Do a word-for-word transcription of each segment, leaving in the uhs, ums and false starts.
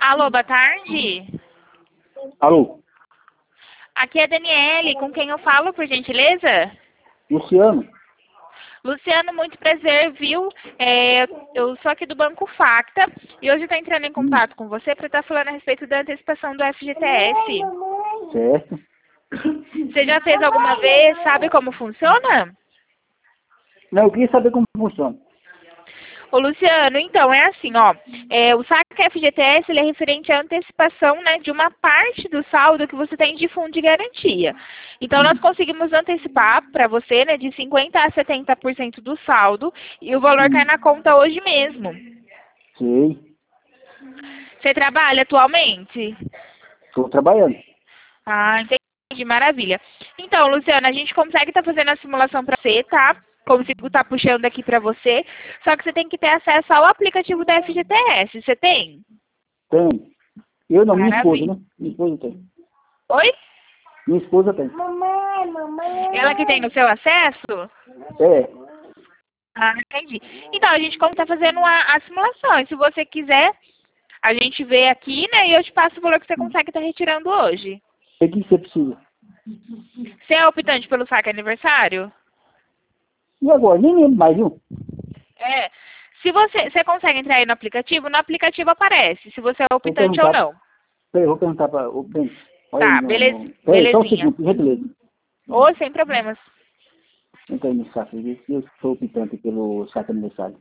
Alô, boa tarde. Alô, Aqui é a Daniele, com quem eu falo, por gentileza? Luciano? Luciano, muito prazer, viu? É, eu sou aqui do Banco Facta e hoje estou entrando em Hum, contato com você para estar falando a respeito da antecipação do F G T S. certo. Você já fez alguma vez? Sabe como funciona? Não, eu queria saber como funciona. Ô, Luciano, então, é assim, ó, é, o saque F G T S ele é referente à antecipação, né, de uma parte do saldo que você tem de fundo de garantia. Então, nós conseguimos antecipar para você, né, de cinquenta por cento a setenta por cento do saldo e o valor cai Hum, na conta hoje mesmo. sei. Você trabalha atualmente? Estou trabalhando. Ah, entendi, maravilha. Então, Luciana, a gente consegue estar fazendo a simulação para você, tá? Consigo estar puxando aqui para você, só que você tem que ter acesso ao aplicativo da F G T S. Você tem? Tem. Eu não, minha esposa, Maravilha. né? Minha esposa tem. Oi? Minha esposa tem. Ela que tem o seu acesso? É. Ah, entendi. Então, a gente como está fazendo a, a simulação. E se você quiser, a gente vê aqui, né? E eu te passo o valor que você Hum. consegue estar retirando hoje. O que você precisa? Você é optante pelo saque aniversário? E agora? Nem lembro mais, viu? É. Se você, você consegue entrar aí no aplicativo, no aplicativo aparece se você é Vou optante ou perguntar. não. Peraí, vou perguntar para o Ben. Olha aí Tá, no. beleza, no... Peraí, só um belezinha. segundo, por gentileza. Ou sem problemas. Entra aí no saco, ver se eu sou optante pelo saco aniversário.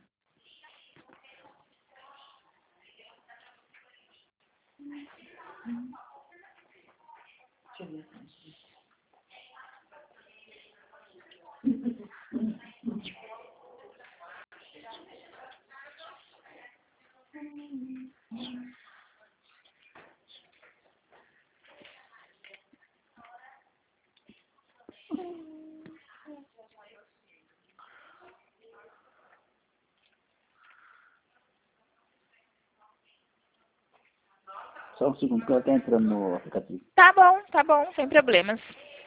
Só um segundo, que ela está entrando no aplicativo. Tá bom, tá bom, sem problemas.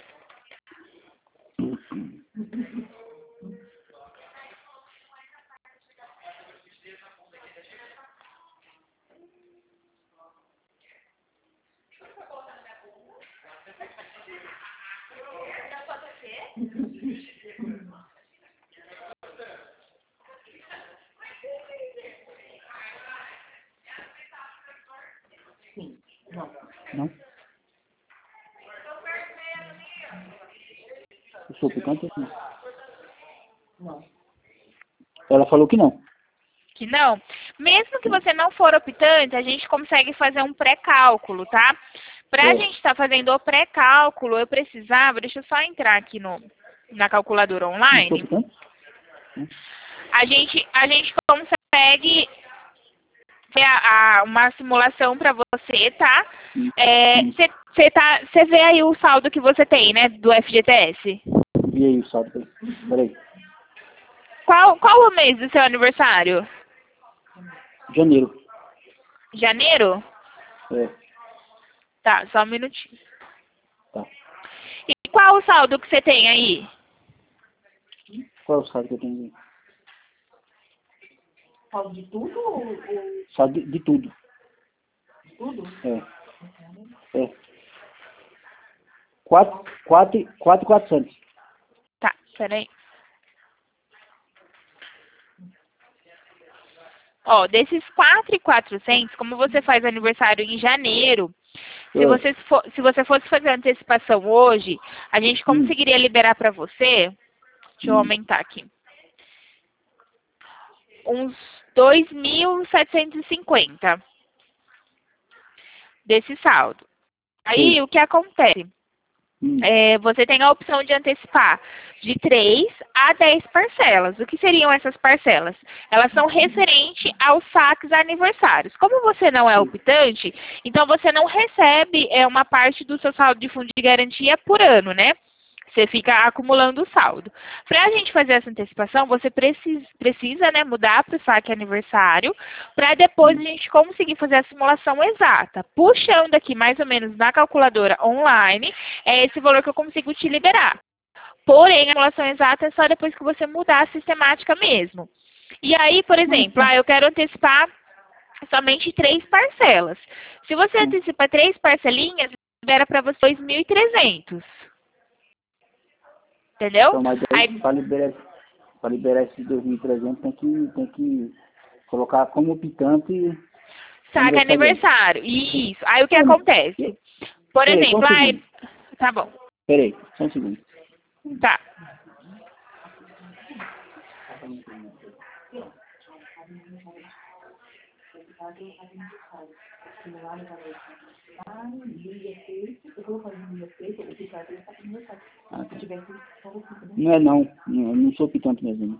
Não? Eu sou optante? Não. Ela falou que não. Que não. Mesmo que você não for optante, a gente consegue fazer um pré-cálculo, tá? Para a É. gente estar fazendo o pré-cálculo, eu precisava, deixa eu só entrar aqui no, na calculadora Não sou online. optante? A gente, a gente consegue ter a, a- uma simulação para você, tá? Hum, hum. Você é, tá, você vê aí o saldo que você tem, né, do F G T S? Vi aí o saldo. Peraí. Peraí. Qual, qual o mês do seu aniversário? Janeiro. Janeiro? É. Tá, só um minutinho. Tá. E qual o saldo que você tem aí? Qual é o saldo que eu tenho aí? Saldo de tudo ou, ou Saldo de, de tudo. de tudo? É. É. Quatro, quatro, quatro, quatrocentos. Tá, peraí. Ó, desses quatro mil e quatrocentos, como você faz aniversário em janeiro, se É. você, for, se você fosse fazer a antecipação hoje, a gente Hum. conseguiria liberar para você, deixa eu Hum. aumentar aqui, uns dois mil setecentos e cinquenta desse saldo. Aí, Sei. o que acontece? Hum. É, você tem a opção de antecipar de três a dez parcelas. O que seriam essas parcelas? Elas são referentes aos saques aniversários. Como você não é optante, então você não recebe é, uma parte do seu saldo de fundo de garantia por ano, né? Você fica acumulando o saldo. Para a gente fazer essa antecipação, você precisa, precisa né, mudar para o saque aniversário, para depois a gente conseguir fazer a simulação exata. Puxando aqui mais ou menos na calculadora online, é esse valor que eu consigo te liberar. Porém, a simulação exata é só depois que você mudar a sistemática mesmo. E aí, por exemplo, ah, eu quero antecipar somente três parcelas. Se você antecipa três parcelinhas, libera para você dois mil e trezentos. Entendeu? Então, mas Aí, para liberar, para liberar esses dois mil e trezentos tem que, tem que colocar como optante saque aniversário. Isso. Aí o que acontece? Por Peraí, exemplo, só um aí... segundo. Tá bom. Peraí, só um segundo. Tá. Ah, tá. Não é não, não, não sou optante mesmo.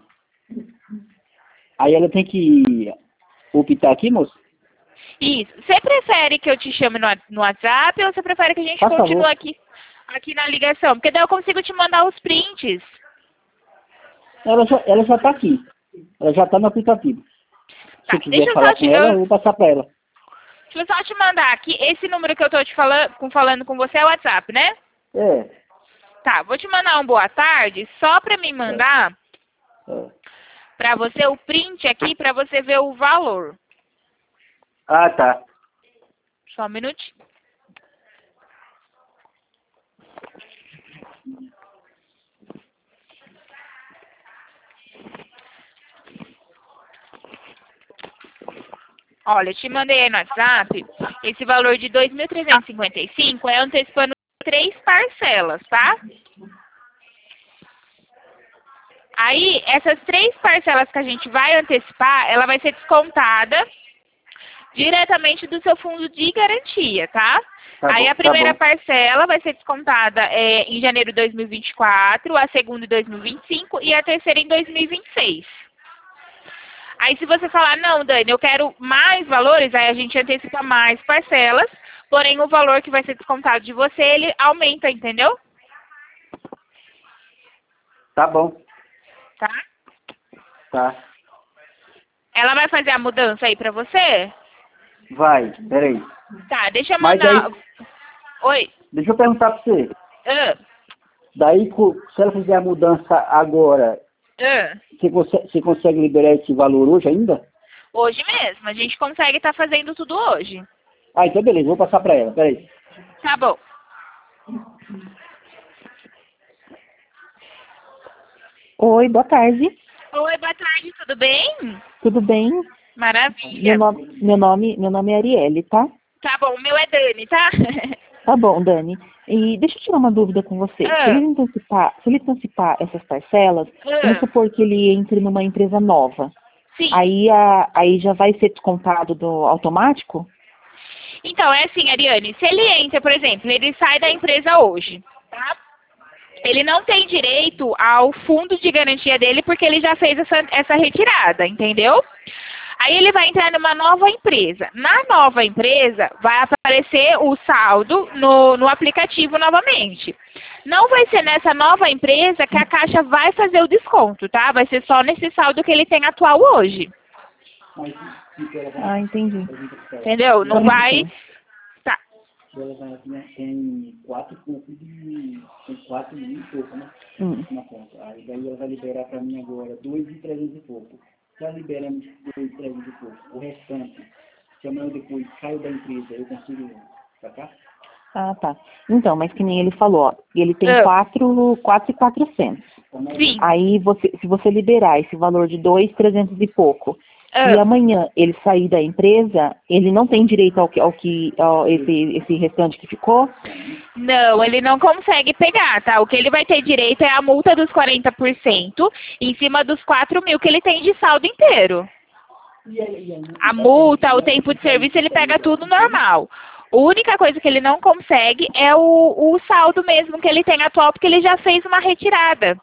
Aí ela tem que optar aqui, moço? Isso. Você prefere que eu te chame no, no WhatsApp ou você prefere que a gente Faz continue favor. aqui, aqui na ligação? Porque daí eu consigo te mandar os prints. Ela já, ela já tá aqui. Ela já tá no aplicativo. Se Tá, eu quiser deixa eu falar só te, com ela, eu eu, vou passar pra ela. deixa eu só te mandar aqui. Esse número que eu tô te falando com, falando com você é o WhatsApp, né? É. Tá, vou te mandar um boa tarde só pra me mandar é. pra você o print aqui pra você ver o valor. Ah, tá. Só um minutinho. Olha, eu te mandei aí no WhatsApp, esse valor de dois mil trezentos e cinquenta e cinco é antecipando três parcelas, tá? Aí, essas três parcelas que a gente vai antecipar, ela vai ser descontada diretamente do seu fundo de garantia, tá? Tá Aí bom, a primeira tá bom. parcela vai ser descontada é, em janeiro de dois mil e vinte e quatro, a segunda em dois mil e vinte e cinco e a terceira em dois mil e vinte e seis. Aí se você falar, não, Dani, eu quero mais valores, aí a gente antecipa mais parcelas, porém o valor que vai ser descontado de você, ele aumenta, entendeu? Tá bom. Tá? Tá. Ela vai fazer a mudança aí pra você? Vai, peraí. Tá, deixa eu Mas mandar... aí, Oi? deixa eu perguntar pra você. Ah, Daí, co- se ela fizer a mudança agora, ah. você consegue, você consegue liberar esse valor hoje ainda? Hoje mesmo, a gente consegue estar fazendo tudo hoje. Ah, então beleza, vou passar pra ela, peraí. Tá bom. Oi, boa tarde. Oi, boa tarde, tudo bem? Tudo bem? Maravilha. Meu nome, meu nome, meu nome é Arielle, tá? Tá bom, o meu é Dani, tá? Tá bom, Dani. E deixa eu tirar uma dúvida com você. Ah. Se ele antecipar, se ele antecipar essas parcelas, Ah. vamos supor que ele entre numa empresa nova. Sim. Aí, a, aí já vai ser descontado do automático? Então, é assim, Ariane, se ele entra, por exemplo, ele sai da empresa hoje, tá? Ele não tem direito ao fundo de garantia dele porque ele já fez essa, essa retirada, entendeu? Aí ele vai entrar numa nova empresa. Na nova empresa, vai aparecer o saldo no, no aplicativo novamente. Não vai ser nessa nova empresa que a Caixa vai fazer o desconto, tá? Vai ser só nesse saldo que ele tem atual hoje. Ah, entendi. Entendeu? Não Como vai... assim? Tá. Ela vai, tem quatro pouco de. Tem quatro mil e pouco, né? Hum. Na conta. Aí daí ela vai liberar pra mim agora dois e trezentos e pouco. Se ela libera dois e trezentos e pouco, o restante, se amanhã depois saio da empresa, eu consigo sacar? Ah, tá. Então, mas que nem ele falou, ó, ele tem Ah. quatro, quatro e quatrocentos. Sim. Aí você, se você liberar esse valor de dois, trezentos e pouco, Ah. e amanhã ele sair da empresa, ele não tem direito ao que, ao que, ao esse, esse restante que ficou? Não, ele não consegue pegar, tá? O que ele vai ter direito é a multa dos quarenta por cento em cima dos quatro mil que ele tem de saldo inteiro. A multa, o tempo de serviço, ele pega tudo normal. A única coisa que ele não consegue é o, o saldo mesmo que ele tem atual, porque ele já fez uma retirada.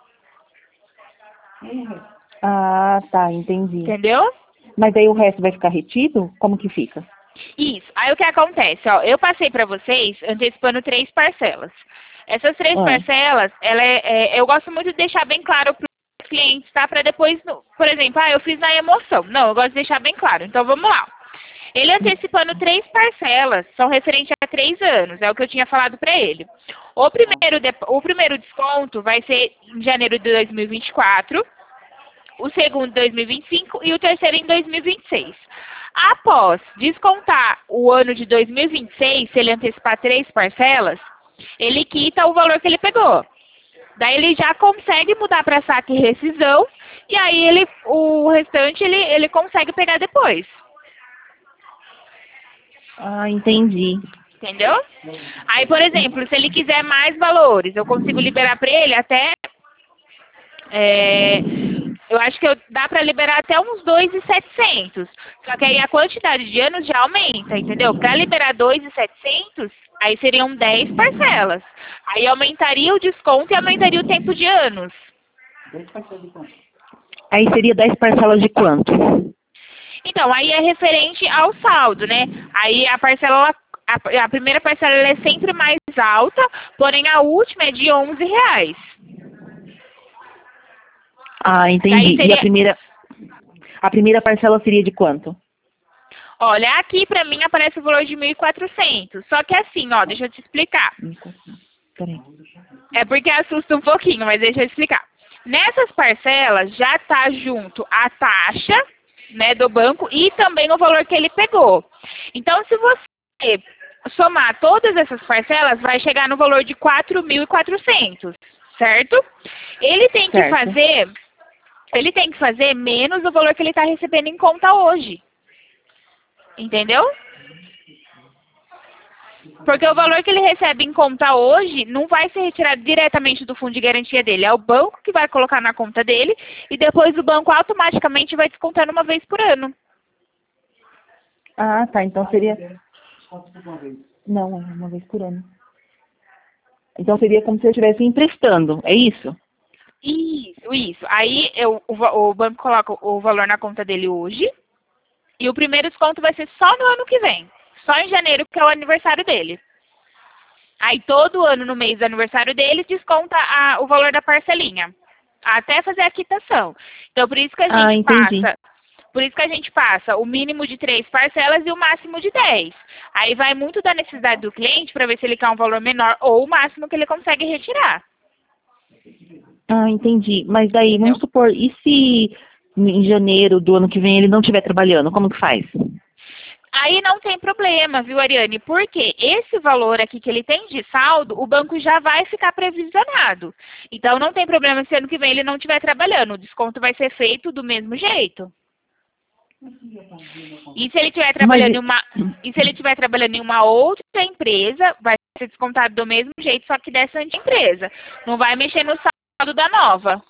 Ah, tá, entendi. Entendeu? Mas aí o resto vai ficar retido? Como que fica? Isso. Aí o que acontece, ó, eu passei para vocês antecipando três parcelas. Essas três Ah. parcelas, ela é, é, eu gosto muito de deixar bem claro para os clientes, tá? Para depois, no- por exemplo, ah, eu fiz na emoção. Não, eu gosto de deixar bem claro. Então vamos lá. Ele antecipando três parcelas, são referentes a três anos, é o que eu tinha falado para ele. O primeiro, de- o primeiro desconto vai ser em janeiro de dois mil e vinte e quatro, o segundo em dois mil e vinte e cinco e o terceiro em dois mil e vinte e seis. Após descontar o ano de dois mil e vinte e seis, se ele antecipar três parcelas, ele quita o valor que ele pegou. Daí ele já consegue mudar para saque e rescisão, e aí ele, o restante ele, ele consegue pegar depois. Ah, entendi. Entendeu? Aí, por exemplo, se ele quiser mais valores, eu consigo liberar para ele até... É, eu acho que eu, dá para liberar até uns dois mil e setecentos. Só que aí a quantidade de anos já aumenta, entendeu? Para liberar dois mil e setecentos, aí seriam dez parcelas. Aí aumentaria o desconto e aumentaria o tempo de anos. dez parcelas de quanto? Aí seria dez parcelas de quanto? Então, aí é referente ao saldo, né? Aí a parcela, a, a primeira parcela ela é sempre mais alta, porém a última é de onze reais. Ah, entendi. Seria... E a primeira, a primeira parcela seria de quanto? Olha, aqui pra mim aparece o valor de mil e quatrocentos. Só que assim, ó, deixa eu te explicar. Peraí. É porque assusta um pouquinho, mas deixa eu explicar. Nessas parcelas já tá junto a taxa, né, do banco e também o valor que ele pegou. Então, se você somar todas essas parcelas, vai chegar no valor de quatro mil e quatrocentos, certo? Ele tem que Certo. fazer, ele tem que fazer menos o valor que ele está recebendo em conta hoje. Entendeu? Porque o valor que ele recebe em conta hoje não vai ser retirado diretamente do fundo de garantia dele. É o banco que vai colocar na conta dele e depois o banco automaticamente vai descontando uma vez por ano. Ah, tá. Então seria... Quanto por uma vez? Não, é uma vez por ano. Então seria como se eu estivesse emprestando, é isso? Isso, isso. Aí eu, o, o banco coloca o valor na conta dele hoje e o primeiro desconto vai ser só no ano que vem. Só em janeiro, que é o aniversário dele. Aí todo ano, no mês do aniversário dele, desconta a, o valor da parcelinha. Até fazer a quitação. Então, por isso que a gente Ah, entendi. passa... Por isso que a gente passa o mínimo de três parcelas e o máximo de dez. Aí vai muito da necessidade do cliente para ver se ele quer um valor menor ou o máximo que ele consegue retirar. Ah, entendi. Mas daí, vamos supor, e se em janeiro do ano que vem ele não estiver trabalhando, como que faz? Aí não tem problema, viu, Ariane? Porque esse valor aqui que ele tem de saldo, o banco já vai ficar previsionado. Então não tem problema se ano que vem ele não estiver trabalhando. O desconto vai ser feito do mesmo jeito. E se ele estiver trabalhando, Mas... em uma, e se ele estiver trabalhando em uma outra empresa, vai ser descontado do mesmo jeito, só que dessa empresa. Não vai mexer no saldo da nova.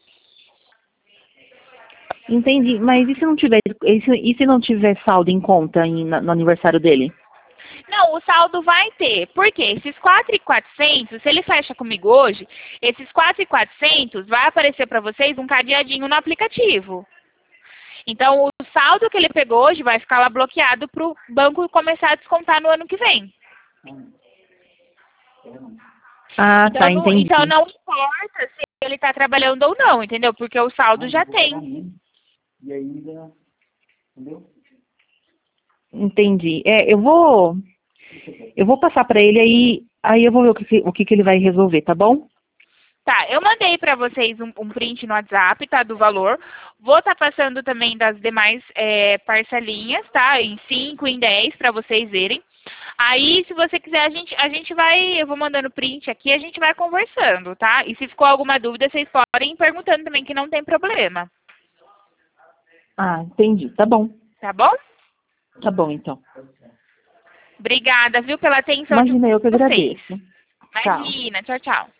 Entendi, mas e se não tiver, e se, e se não tiver saldo em conta em, na, no aniversário dele? Não, o saldo vai ter. Por quê? Esses quatro mil e quatrocentos, se ele fecha comigo hoje, esses quatro mil e quatrocentos vai aparecer para vocês um cadeadinho no aplicativo. Então, o saldo que ele pegou hoje vai ficar lá bloqueado para o banco começar a descontar no ano que vem. Ah, então, tá, não, entendi. então, não importa se ele está trabalhando ou não, entendeu? Porque o saldo já tem. E ainda, entendeu? Entendi. É, eu vou, eu vou passar para ele aí, aí eu vou ver o que, o que, que ele vai resolver, tá bom? Tá, eu mandei para vocês um, um print no WhatsApp, tá, do valor. Vou estar tá passando também das demais é, parcelinhas, tá, em cinco, em dez, para vocês verem. Aí, se você quiser, a gente, a gente vai, eu vou mandando print aqui, a gente vai conversando, tá? E se ficou alguma dúvida, vocês podem ir perguntando também, que não tem problema. Ah, entendi, tá bom. Tá bom? Tá bom, então. Obrigada, viu, pela atenção Imagina, de eu que vocês. agradeço. Imagina, tchau, tchau.